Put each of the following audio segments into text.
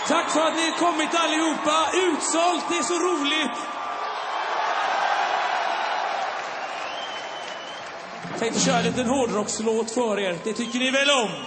Tack för att ni har kommit allihopa. Utsålt, det är så roligt. Jag tänkte köra en liten hårdrockslåt för er. Det tycker ni väl om?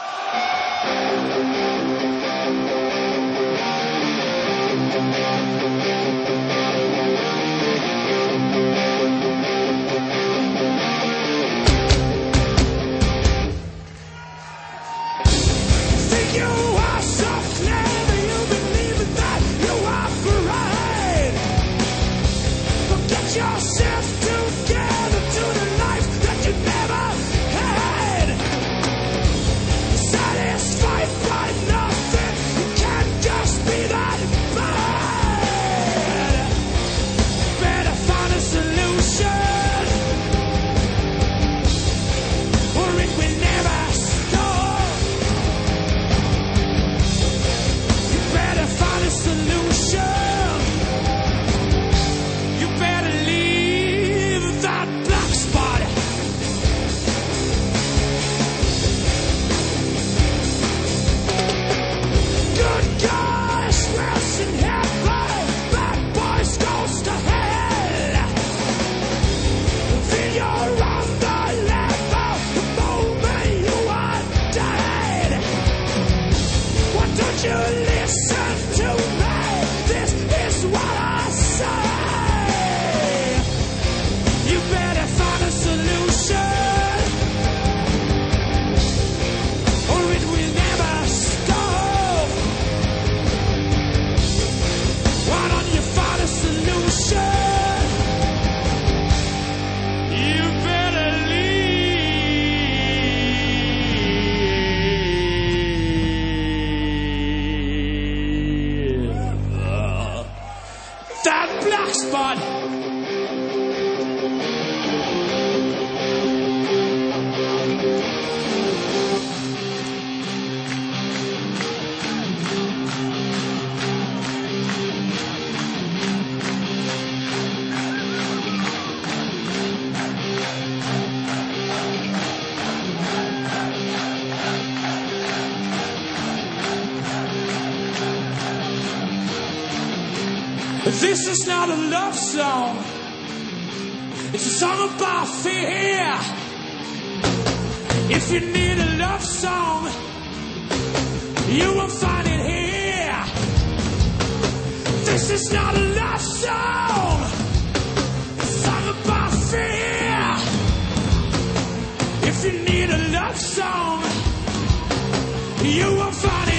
This is not a love song. It's a song about fear. If you need a love song, you will find it here. This is not a love song. It's a song about fear. If you need a love song, you will find it